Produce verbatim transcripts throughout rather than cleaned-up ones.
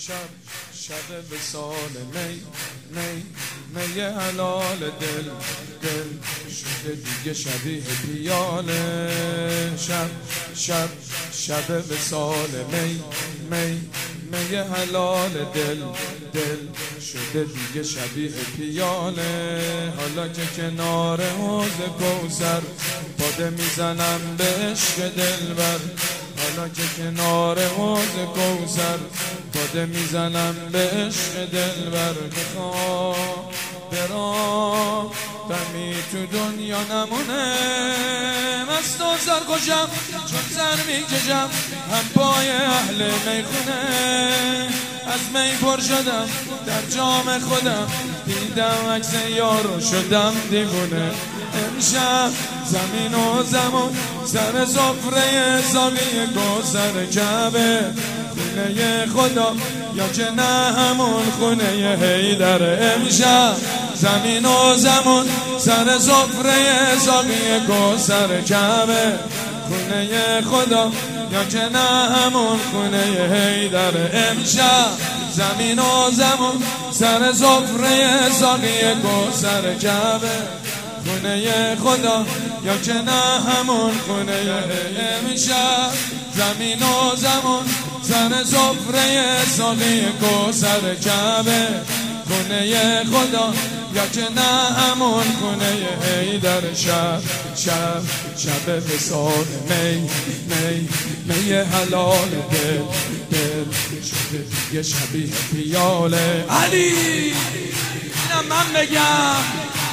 شب شب وصال می می می حلال دل دل شده دیگه شبیه پیاله. شب شب شب وصال می می می حلال دل دل شده دیگه شبیه پیاله. حالا که کنار حوض کوثر باده میزنم به عشق دلبر. حالا که کنار حوض کوثر باده میزنم به عشق دلبر. میخوام برام غمی تو دنیا نمونه، مست و سرخوشم چون سر میکشم هم پای اهل میخونه. از می پر شدم در جام خودم، دیدم عکس یارو شدم دیوونه. امشب زمین و زمان سر سفره ساقی کوثر کعبه، خونه خدا یا که نه همون خونه حیدر. امشب زمین و زمان سر سفره ساقی کوثر کعبه، خونه خدا یا که نه همون خونه حیدر. امشب زمین و زمان سر سفره ساقی کوثر کعبه، خونه خدا یا که نه همون خونه حیدر. امشب زمین و زمان سر سفره ساقی کوثر کعبه، خونه خدا یا که نه همون خونه حیدر. شب شب شب وصال می می می حلال دل دل شده دیگه شبیه پیاله. علی اینم من بگم.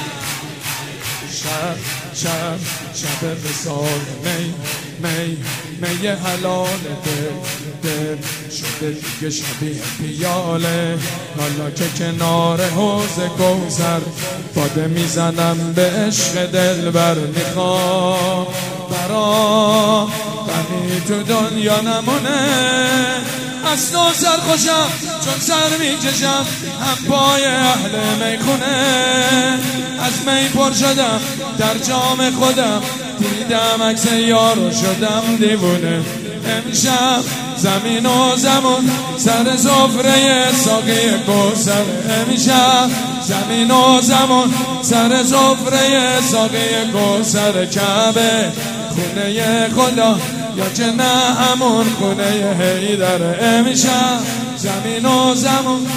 شب شب شب وصال می می می حلال دل دل شده دیگه شبیه پیاله. حالا که کنار حوض کوثر باده میزنم به عشق دلبر. میخوام برام غمی تو دنیا نمونه، از تو سرخوشم چون سر میکشم هم پای اهل میخونه. از می پر شدم در جام خودم، دیدم عکس یارو شدم دیوونه. امشب زمین و زمان سر سفره ساقی کوثر. امشب زمین و زمان سر سفره ساقی کوثر کعبه، خونه خدا یا که نه همون خونه حیدر. امشب زمین و زمان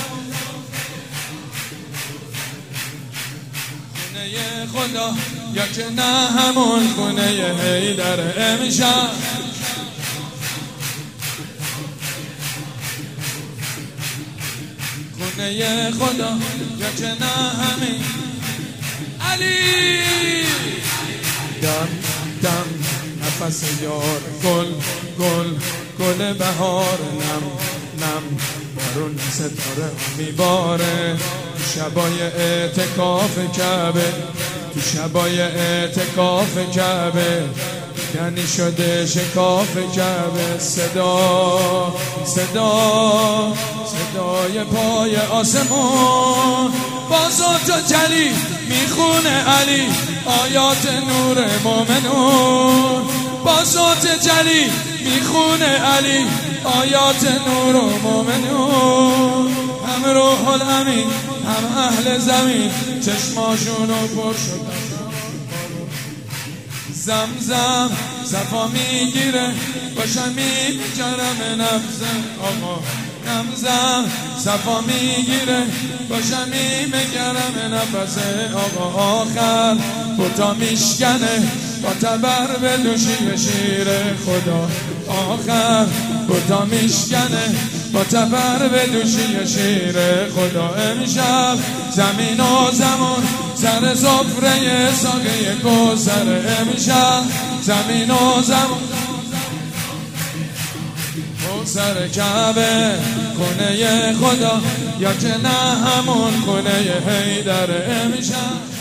خونه خدا یا که نه همون خونه حیدر. امشب خونه خدا یا که نه همین. علی دم دم نفس یار گل گل گل بهار نم نم بارون ستاره میباره. تو شبای اعتکاف کعبه، تو شبای اعتکاف کعبه یعنی شده شکاف کعبه. صدا صدا صدای پای آسمون با صوت جلی میخونه علی آیات نور مومنون. با صوت جلی میخونه علی آیات نور و مومنون. هم روح الامین هم اهل زمین چشماشونو پر شدن. زمزم صفا میگیره با شمیم جرم نفس آقا. زمزم صفا میگیره با شمیم گرم نفس آقا. آخر بوتا میشکنه با تبر به دوشی شیر خدا. آخر بوتا میشکنه با تبر به دوشی شیر خدا. امشب زمین و زمان سر سفره ساقی کوثر. امشب زمین و زمان کوثر کعبه، خونه خدا یا که نه همون خونه حیدر. امشب